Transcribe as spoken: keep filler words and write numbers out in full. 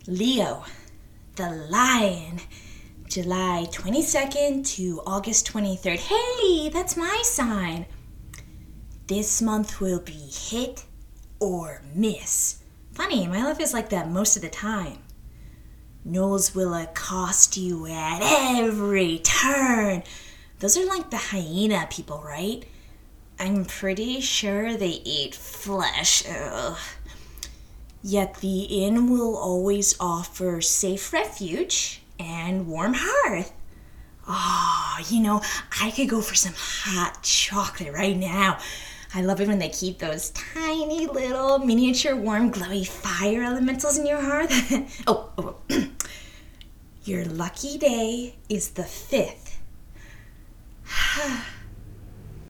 Leo, the lion, July twenty-second to August twenty-third. Hey, that's my sign. This month will be hit or miss. Funny, my life is like that most of the time. Gnolls will accost you at every turn. Those are like the hyena people, right? I'm pretty sure they eat flesh. Ugh. Yet the inn will always offer safe refuge and warm hearth. Oh, you know, I could go for some hot chocolate right now. I love it when they keep those tiny little miniature warm glowy fire elementals in your hearth. oh, oh. Your lucky day is the fifth.